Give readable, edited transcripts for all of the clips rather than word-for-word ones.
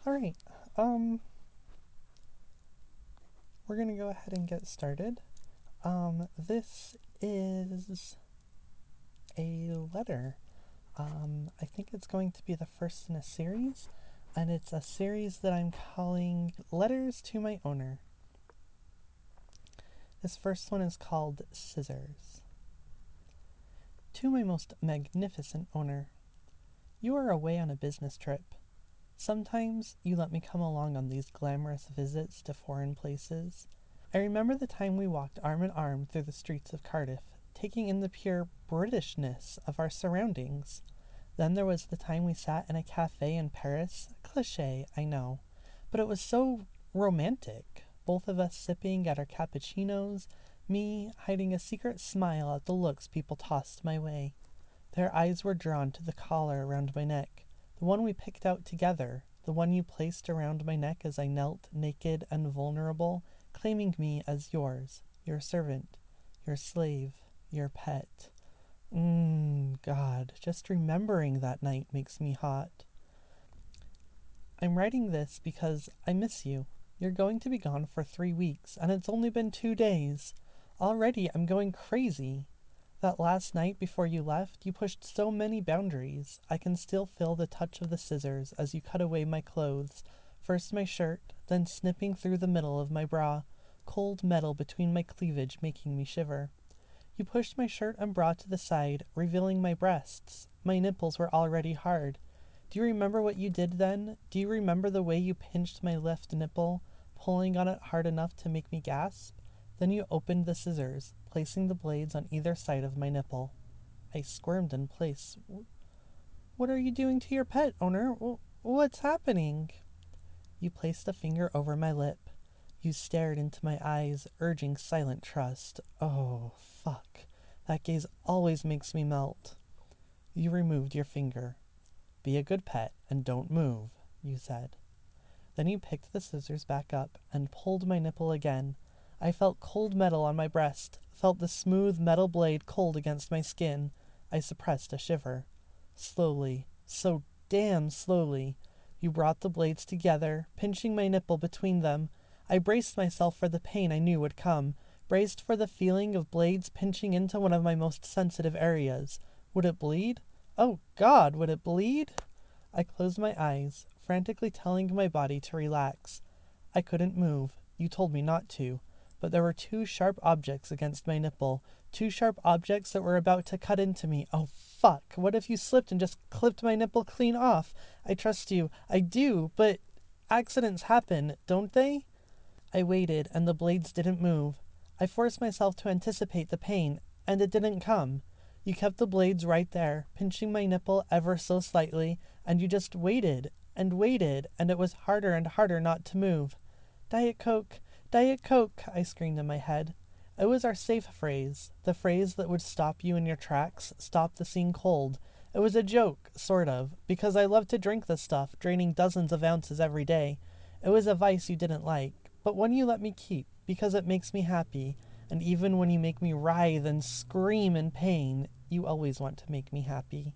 All right. We're gonna go ahead and get started. This is a letter. I think it's going to be the first in a series, and it's a series that I'm calling Letters to My Owner. This first one is called Scissors. To my most magnificent owner, you are away on a business trip. Sometimes you let me come along on these glamorous visits to foreign places. I remember the time we walked arm in arm through the streets of Cardiff, taking in the pure Britishness of our surroundings. Then there was the time we sat in a cafe in Paris. Cliché, I know. But it was so romantic. Both of us sipping at our cappuccinos, me hiding a secret smile at the looks people tossed my way. Their eyes were drawn to the collar around my neck, the one we picked out together, the one you placed around my neck as I knelt naked and vulnerable, claiming me as yours, your servant, your slave, your pet. God, just remembering that night makes me hot. I'm writing this because I miss you. You're going to be gone for 3 weeks, and it's only been 2 days. Already I'm going crazy. That last night before you left, you pushed so many boundaries. I can still feel the touch of the scissors as you cut away my clothes. First my shirt, then snipping through the middle of my bra. Cold metal between my cleavage making me shiver. You pushed my shirt and bra to the side, revealing my breasts. My nipples were already hard. Do you remember what you did then? Do you remember the way you pinched my left nipple, pulling on it hard enough to make me gasp? Then you opened the scissors, placing the blades on either side of my nipple. I squirmed in place. What are you doing to your pet, owner? What's happening? You placed a finger over my lip. You stared into my eyes, urging silent trust. Oh, fuck. That gaze always makes me melt. You removed your finger. Be a good pet and don't move, you said. Then you picked the scissors back up and pulled my nipple again. I felt cold metal on my breast, felt the smooth metal blade cold against my skin. I suppressed a shiver. Slowly, so damn slowly, you brought the blades together, pinching my nipple between them. I braced myself for the pain I knew would come, braced for the feeling of blades pinching into one of my most sensitive areas. Would it bleed? Oh God, would it bleed? I closed my eyes, frantically telling my body to relax. I couldn't move. You told me not to. But there were two sharp objects against my nipple. Two sharp objects that were about to cut into me. Oh, fuck. What if you slipped and just clipped my nipple clean off? I trust you. I do, but accidents happen, don't they? I waited, and the blades didn't move. I forced myself to anticipate the pain, and it didn't come. You kept the blades right there, pinching my nipple ever so slightly, and you just waited, and it was harder and harder not to move. Diet Coke, Diet Coke, I screamed in my head. It was our safe phrase, the phrase that would stop you in your tracks, stop the scene cold. It was a joke, sort of, because I love to drink the stuff, draining dozens of ounces every day. It was a vice you didn't like, but one you let me keep, because it makes me happy, and even when you make me writhe and scream in pain, you always want to make me happy.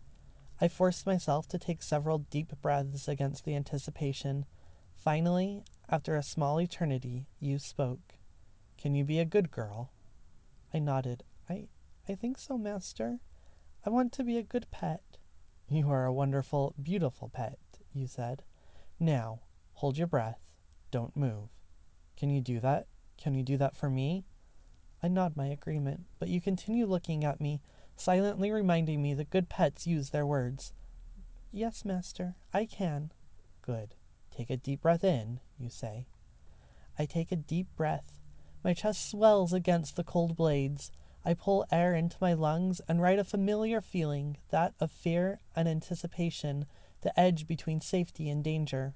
I forced myself to take several deep breaths against the anticipation. Finally, after a small eternity, you spoke. Can you be a good girl? I nodded. I think so, master. I want to be a good pet. You are a wonderful, beautiful pet, you said. Now, hold your breath. Don't move. Can you do that? Can you do that for me? I nod my agreement, but you continue looking at me, silently reminding me that good pets use their words. Yes, master, I can. Good. Take a deep breath in, you say. I take a deep breath. My chest swells against the cold blades. I pull air into my lungs and write a familiar feeling, that of fear and anticipation, the edge between safety and danger.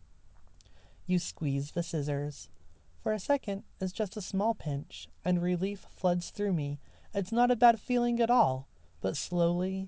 You squeeze the scissors. For a second, it's just a small pinch, and relief floods through me. It's not a bad feeling at all. But slowly,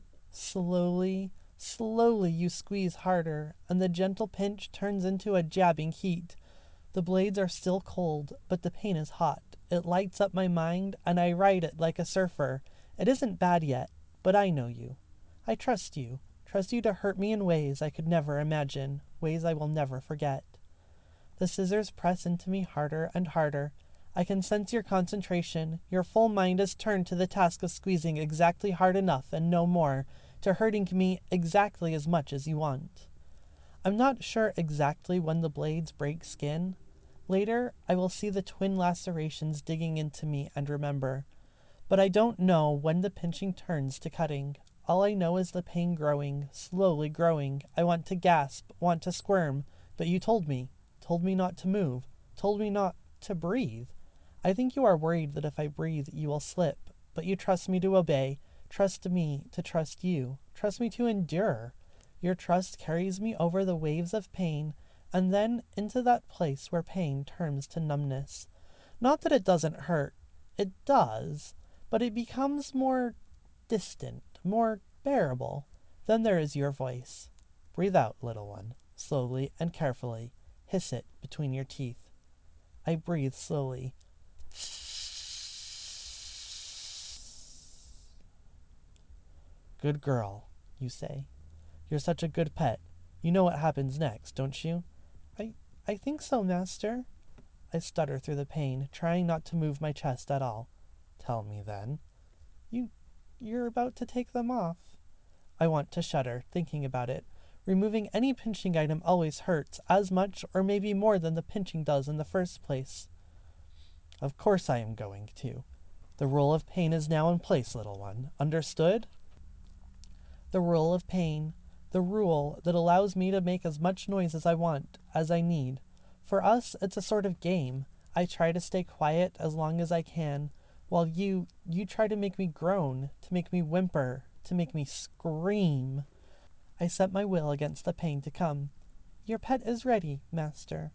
slowly you squeeze harder, and the gentle pinch turns into a jabbing heat. The blades are still cold, but the pain is hot. It lights up my mind, and I ride it like a surfer. It isn't bad yet, but I know you. I trust you. Trust you to hurt me in ways I could never imagine, ways I will never forget. The scissors press into me harder and harder. I can sense your concentration. Your full mind is turned to the task of squeezing exactly hard enough and no more, to hurting me exactly as much as you want. I'm not sure exactly when the blades break skin. Later, I will see the twin lacerations digging into me and remember. But I don't know when the pinching turns to cutting. All I know is the pain growing, slowly growing. I want to gasp, want to squirm, but you told me not to move, told me not to breathe. I think you are worried that if I breathe, you will slip, but you trust me to obey, trust me to trust you, trust me to endure. Your trust carries me over the waves of pain, and then into that place where pain turns to numbness. Not that it doesn't hurt, it does, but it becomes more distant, more bearable. Then there is your voice. Breathe out, little one, slowly and carefully. Hiss it between your teeth. I breathe slowly. Good girl, you say. You're such a good pet. You know what happens next, don't you? I think so, master. I stutter through the pain, trying not to move my chest at all. Tell me then. You're about to take them off. I want to shudder, thinking about it. Removing any pinching item always hurts, as much or maybe more than the pinching does in the first place. Of course I am going to. The rule of pain is now in place, little one. Understood? The rule of pain. The rule that allows me to make as much noise as I want, as I need. For us, it's a sort of game. I try to stay quiet as long as I can, while you try to make me groan, to make me whimper, to make me scream. I set my will against the pain to come. Your pet is ready, master.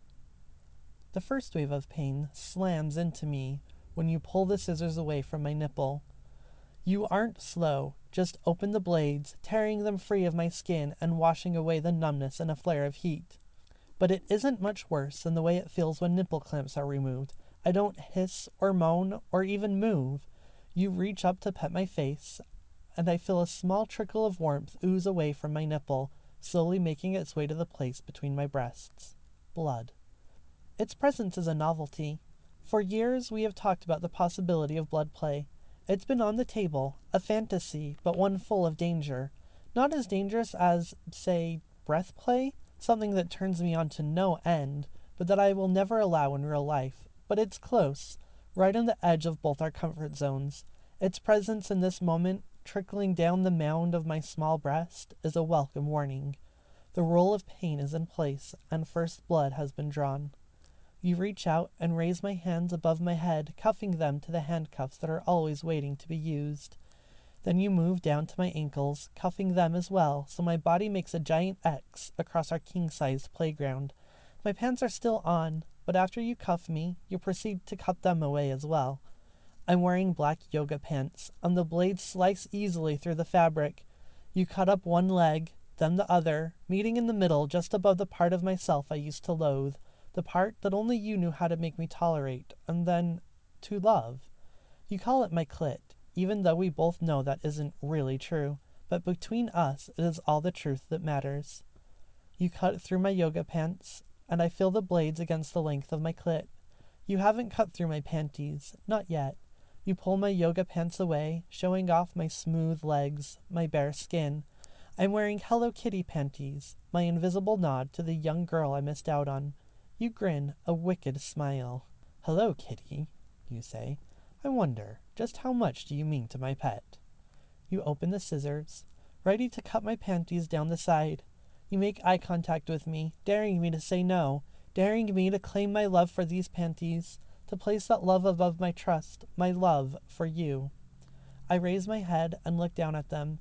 The first wave of pain slams into me when you pull the scissors away from my nipple. You aren't slow, just open the blades, tearing them free of my skin and washing away the numbness in a flare of heat. But it isn't much worse than the way it feels when nipple clamps are removed. I don't hiss or moan or even move. You reach up to pet my face, and I feel a small trickle of warmth ooze away from my nipple, slowly making its way to the place between my breasts. Blood. Its presence is a novelty. For years we have talked about the possibility of blood play. It's been on the table, a fantasy, but one full of danger. Not as dangerous as, say, breath play, something that turns me on to no end, but that I will never allow in real life. But it's close, right on the edge of both our comfort zones. Its presence in this moment, trickling down the mound of my small breast, is a welcome warning. The rule of pain is in place, and first blood has been drawn. You reach out and raise my hands above my head, cuffing them to the handcuffs that are always waiting to be used. Then you move down to my ankles, cuffing them as well, so my body makes a giant X across our king-sized playground. My pants are still on, but after you cuff me, you proceed to cut them away as well. I'm wearing black yoga pants, and the blades slice easily through the fabric. You cut up one leg, then the other, meeting in the middle just above the part of myself I used to loathe, the part that only you knew how to make me tolerate, and then to love. You call it my clit, even though we both know that isn't really true, but between us it is all the truth that matters. You cut through my yoga pants, and I feel the blades against the length of my clit. You haven't cut through my panties, not yet. You pull my yoga pants away, showing off my smooth legs, my bare skin. I'm wearing Hello Kitty panties, my invisible nod to the young girl I missed out on. You grin, a wicked smile. Hello, Kitty, you say. I wonder, just how much do you mean to my pet? You open the scissors, ready to cut my panties down the side. You make eye contact with me, daring me to say no, daring me to claim my love for these panties, to place that love above my trust, my love for you. I raise my head and look down at them.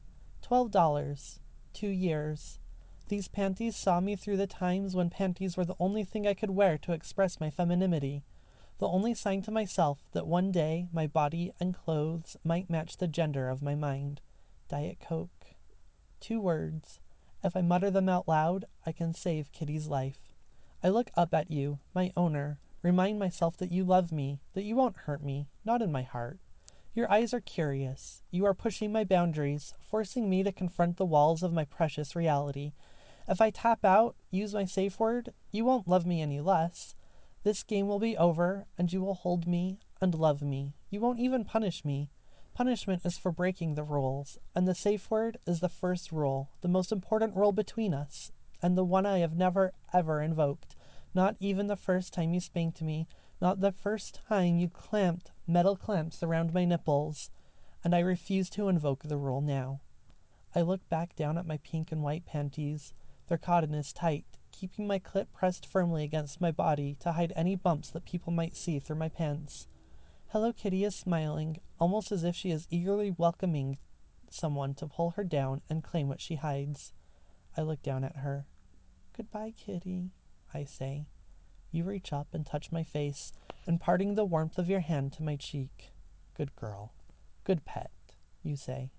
$12. 2 years. These panties saw me through the times when panties were the only thing I could wear to express my femininity, the only sign to myself that one day my body and clothes might match the gender of my mind. Diet Coke. 2 words. If I mutter them out loud, I can save Kitty's life. I look up at you, my owner, remind myself that you love me, that you won't hurt me, not in my heart. Your eyes are curious. You are pushing my boundaries, forcing me to confront the walls of my precious reality. If I tap out, use my safe word, you won't love me any less. This game will be over, and you will hold me and love me. You won't even punish me. Punishment is for breaking the rules, and the safe word is the first rule, the most important rule between us, and the one I have never, ever invoked. Not even the first time you spanked me, not the first time you clamped metal clamps around my nipples, and I refuse to invoke the rule now. I look back down at my pink and white panties. Their cotton is tight, keeping my clit pressed firmly against my body to hide any bumps that people might see through my pants. Hello Kitty is smiling, almost as if she is eagerly welcoming someone to pull her down and claim what she hides. I look down at her. Goodbye, Kitty, I say. You reach up and touch my face, imparting the warmth of your hand to my cheek. Good girl. Good pet, you say.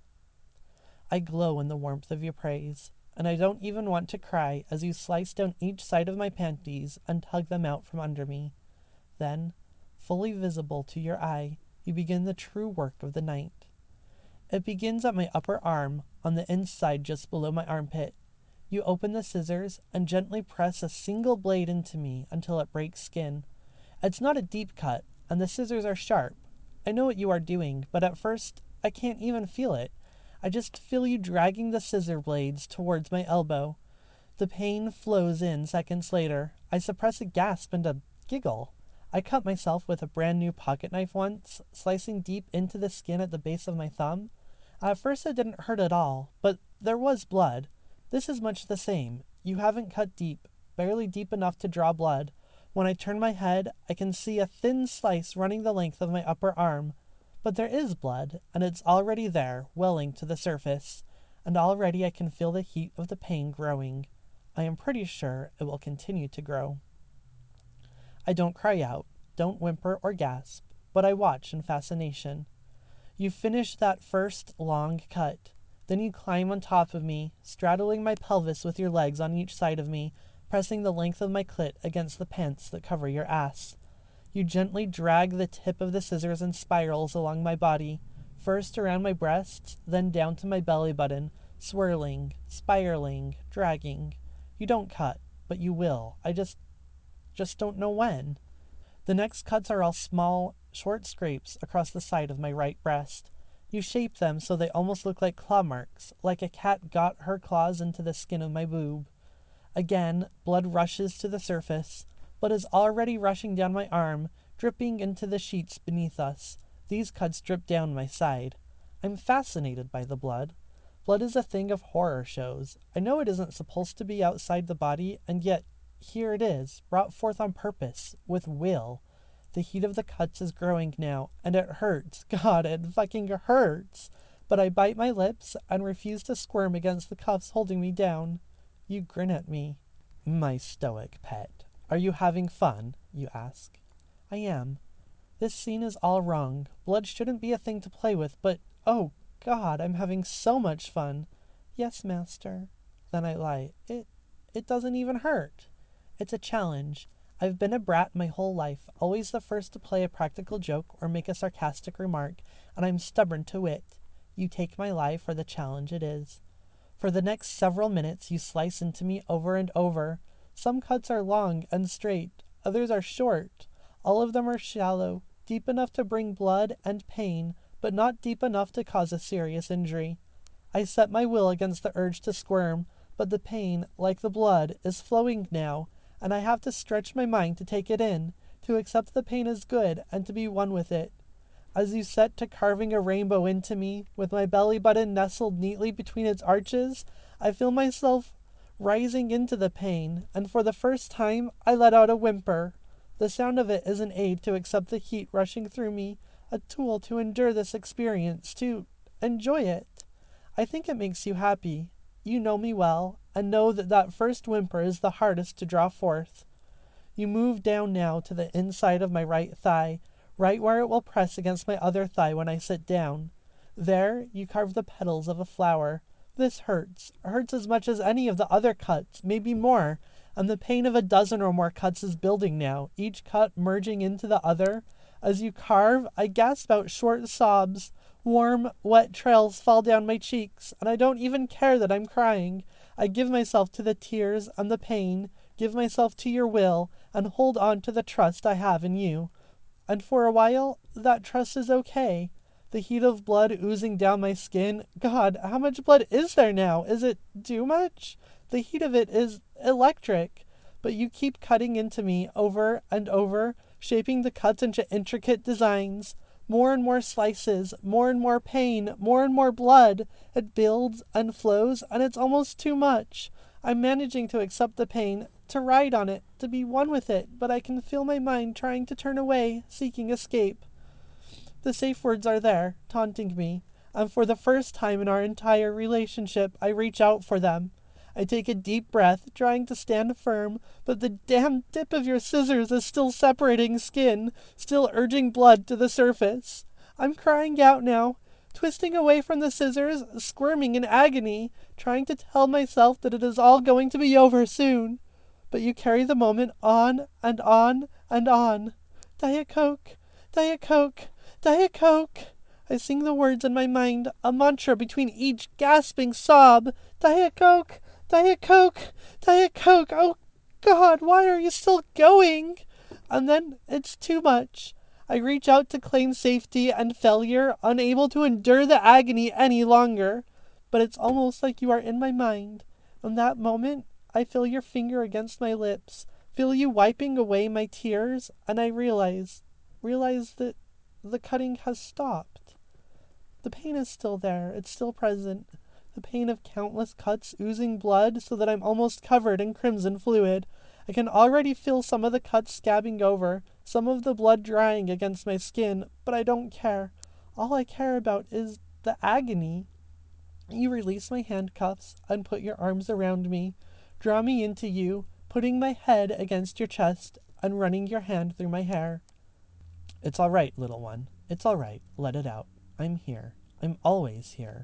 I glow in the warmth of your praise, and I don't even want to cry as you slice down each side of my panties and tug them out from under me. Then, fully visible to your eye, you begin the true work of the night. It begins at my upper arm, on the inside just below my armpit. You open the scissors and gently press a single blade into me until it breaks skin. It's not a deep cut, and the scissors are sharp. I know what you are doing, but at first, I can't even feel it. I just feel you dragging the scissor blades towards my elbow. The pain flows in seconds later. I suppress a gasp and a giggle. I cut myself with a brand new pocket knife once, slicing deep into the skin at the base of my thumb. At first it didn't hurt at all, but there was blood. This is much the same. You haven't cut deep, barely deep enough to draw blood. When I turn my head, I can see a thin slice running the length of my upper arm. But there is blood, and it's already there, welling to the surface. And already I can feel the heat of the pain growing. I am pretty sure it will continue to grow. I don't cry out, don't whimper or gasp, but I watch in fascination. You finish that first long cut. Then you climb on top of me, straddling my pelvis with your legs on each side of me, pressing the length of my clit against the pants that cover your ass. You gently drag the tip of the scissors in spirals along my body, first around my breasts, then down to my belly button, swirling, spiraling, dragging. You don't cut, but you will. I just don't know when. The next cuts are all small, short scrapes across the side of my right breast. You shape them so they almost look like claw marks, like a cat got her claws into the skin of my boob. Again, blood rushes to the surface, but is already rushing down my arm, dripping into the sheets beneath us. These cuts drip down my side. I'm fascinated by the blood. Blood is a thing of horror shows. I know it isn't supposed to be outside the body, and yet here it is, brought forth on purpose, with will. The heat of the cuts is growing now, and it hurts. God, it fucking hurts. But I bite my lips and refuse to squirm against the cuffs holding me down. You grin at me. My stoic pet. Are you having fun? You ask. I am. This scene is all wrong. Blood shouldn't be a thing to play with, but oh God, I'm having so much fun. Yes, master. Then I lie. It doesn't even hurt. It's a challenge. I've been a brat my whole life, always the first to play a practical joke or make a sarcastic remark, and I'm stubborn to wit. You take my lie for the challenge it is. For the next several minutes you slice into me over and over. Some cuts are long and straight, others are short. All of them are shallow, deep enough to bring blood and pain, but not deep enough to cause a serious injury. I set my will against the urge to squirm, but the pain, like the blood, is flowing now, and I have to stretch my mind to take it in, to accept the pain as good, and to be one with it. As you set to carving a rainbow into me, with my belly button nestled neatly between its arches, I feel myself rising into the pain, and for the first time I let out a whimper. The sound of it is an aid to accept the heat rushing through me, a tool to endure this experience, to enjoy it. I think it makes you happy. You know me well, and know that that first whimper is the hardest to draw forth. You move down now to the inside of my right thigh, right where it will press against my other thigh when I sit down. There you carve the petals of a flower. This hurts as much as any of the other cuts, maybe more, and the pain of a dozen or more cuts is building now, each cut merging into the other, As you carve, I gasp out short sobs. Warm, wet trails fall down my cheeks, and I don't even care that I'm crying. I give myself to the tears and the pain, give myself to your will, and hold on to the trust I have in you. And for a while, that trust is okay. The heat of blood oozing down my skin. God, how much blood is there now? Is it too much? The heat of it is electric. But you keep cutting into me over and over, shaping the cuts into intricate designs. More and more slices, more and more pain, more and more blood. It builds and flows, and it's almost too much. I'm managing to accept the pain, to ride on it, to be one with it, but I can feel my mind trying to turn away, seeking escape. The safe words are there, taunting me, and for the first time in our entire relationship, I reach out for them. I take a deep breath, trying to stand firm, but the damn tip of your scissors is still separating skin, still urging blood to the surface. I'm crying out now, twisting away from the scissors, squirming in agony, trying to tell myself that it is all going to be over soon. But you carry the moment on and on and on. Diet Coke, Diet Coke, Diet Coke. I sing the words in my mind, a mantra between each gasping sob. Diet Coke, Diet Coke, Diet Coke. Oh God, why are you still going? And then it's too much. I reach out to claim safety and failure, unable to endure the agony any longer. But it's almost like you are in my mind. In that moment, I feel your finger against my lips, feel you wiping away my tears, and I realize that the cutting has stopped. The pain is still there, it's still present. The pain of countless cuts oozing blood so that I'm almost covered in crimson fluid. I can already feel some of the cuts scabbing over, some of the blood drying against my skin, but I don't care. All I care about is the agony. You release my handcuffs and put your arms around me, draw me into you, putting my head against your chest and running your hand through my hair. It's all right, little one. It's all right. Let it out. I'm here. I'm always here.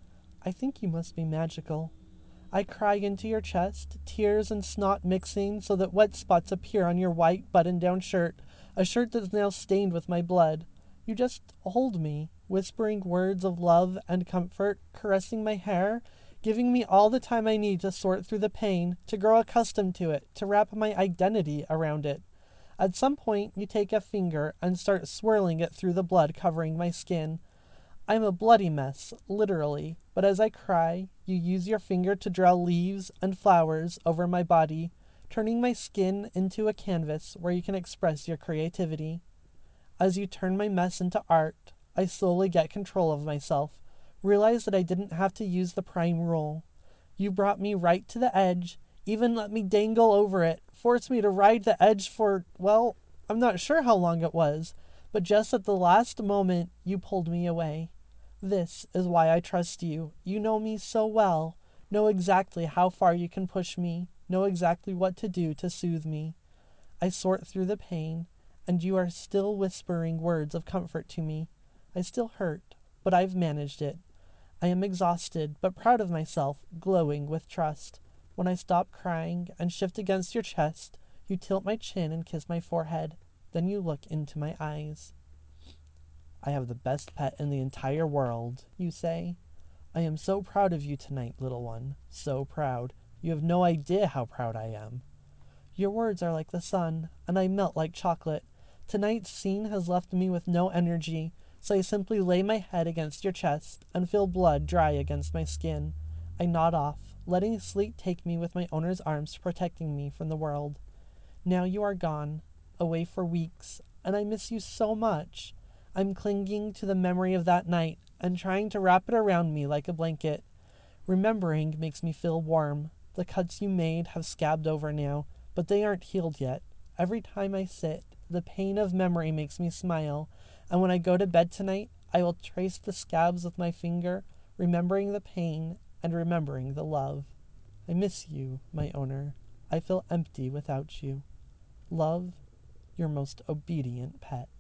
I think you must be magical. I cry into your chest, tears and snot mixing so that wet spots appear on your white button-down shirt, a shirt that's now stained with my blood. You just hold me, whispering words of love and comfort, caressing my hair, giving me all the time I need to sort through the pain, to grow accustomed to it, to wrap my identity around it. At some point, you take a finger and start swirling it through the blood covering my skin. I'm a bloody mess, literally, but as I cry, you use your finger to draw leaves and flowers over my body, turning my skin into a canvas where you can express your creativity. As you turn my mess into art, I slowly get control of myself, realize that I didn't have to use the prime rule. You brought me right to the edge, even let me dangle over it, forced me to ride the edge for, well, I'm not sure how long it was, but just at the last moment, you pulled me away. This is why I trust you. You know me so well, know exactly how far you can push me, know exactly what to do to soothe me. I sort through the pain, and you are still whispering words of comfort to me. I still hurt, but I've managed it. I am exhausted, but proud of myself, glowing with trust. When I stop crying and shift against your chest, you tilt my chin and kiss my forehead. Then you look into my eyes. I have the best pet in the entire world, you say. I am so proud of you tonight, little one. So proud. You have no idea how proud I am. Your words are like the sun, and I melt like chocolate. Tonight's scene has left me with no energy, so I simply lay my head against your chest and feel blood dry against my skin. I nod off, letting sleep take me with my owner's arms protecting me from the world. Now you are gone, away for weeks, and I miss you so much. I'm clinging to the memory of that night and trying to wrap it around me like a blanket. Remembering makes me feel warm. The cuts you made have scabbed over now, but they aren't healed yet. Every time I sit, the pain of memory makes me smile, and when I go to bed tonight, I will trace the scabs with my finger, remembering the pain and remembering the love. I miss you, my owner. I feel empty without you. Love, your most obedient pet.